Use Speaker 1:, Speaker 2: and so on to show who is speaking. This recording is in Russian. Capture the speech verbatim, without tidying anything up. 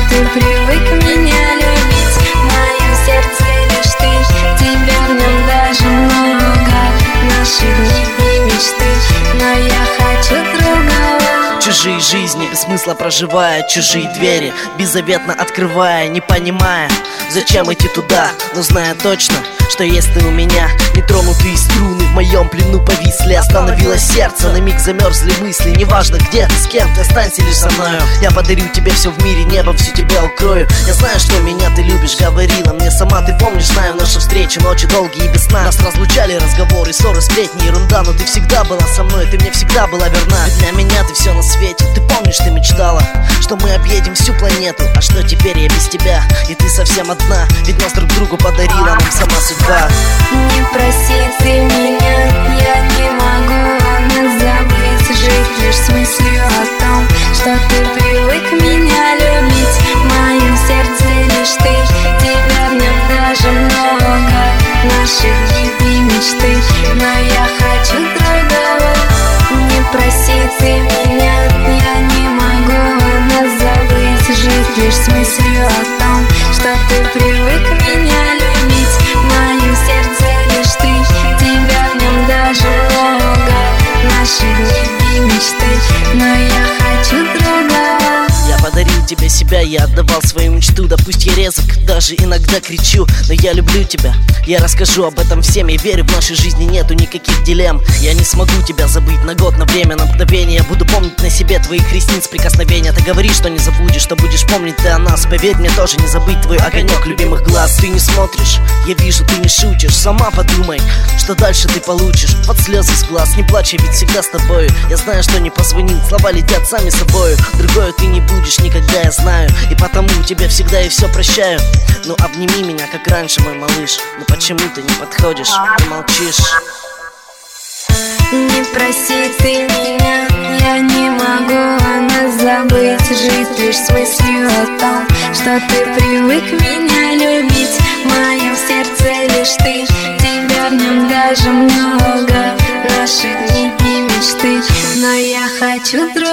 Speaker 1: ты привык меня любить. В моем сердце лишь ты, тебя в нем даже много. Наши дни и мечты, но я хочу другого.
Speaker 2: Чужие жизни без смысла проживая, чужие двери беззаветно открывая, не понимая, зачем идти туда, но зная точно, что есть ты у меня. Нетронутые струны в моем плену повисли, остановилось сердце, на миг замерзли мысли. Неважно где, с кем ты, останься лишь со мною. Я подарю тебе все в мире, небом всю тебя укрою. Я знаю, что меня ты любишь, говорила мне сама. Ты помнишь, знаю, наши встречи, ночи долгие и без сна. Нас разлучали разговоры, ссоры, сплетни, ерунда. Но ты всегда была со мной, ты мне всегда была верна. Ведь для меня ты все на свете. Ты помнишь, ты мечтала, что мы объедем всю планету. А что теперь я без тебя, и ты совсем одна. Ведь нас друг другу подарила нам сама судьба.
Speaker 1: Не проси ты меня, я не могу нас забыть. Жить лишь с мыслью о том, что ты привык меня любить. В моем сердце лишь ты, тебя в нем даже много. Наши дни и мечты, но я хочу другого. Не проси ты меня, я не могу нас забыть. Жить лишь с мыслью о том, что ты привык меня любить. В моем сердце лишь ты, тебя в нем даже много. Наши дни и мечты, но я хочу другого.
Speaker 2: Я подарил тебе себя, я отдавал свою мечту. Да пусть я резок, даже иногда кричу, но я люблю тебя. Я расскажу об этом всем, я верю, в нашей жизни нету никаких дилемм. Я не смогу тебя забыть на год, на время, на мгновение. Я буду помнить на себе твоих ресниц прикосновения. Ты говоришь, что не забудешь, что будешь помнить ты о нас. Поверь мне, тоже не забыть твой огонек любимых глаз. Ты не смотришь, я вижу, ты не шутишь. Сама подумай, что дальше ты получишь. Под слезы с глаз, не плачь, я ведь всегда с тобою. Я знаю, что не позвонил, слова летят сами собою. Другое ты не будешь никогда, я знаю, и потому тебе всегда и все прощаю. Ну обними меня, как раньше, мой малыш. Ну почему ты не подходишь, ты молчишь?
Speaker 1: Не проси ты меня, я не могу нас забыть. Жить лишь с мыслью о том, что ты привык меня любить. В моем сердце лишь ты, тебя в нем даже много. Наши дни и мечты, но я хочу другого.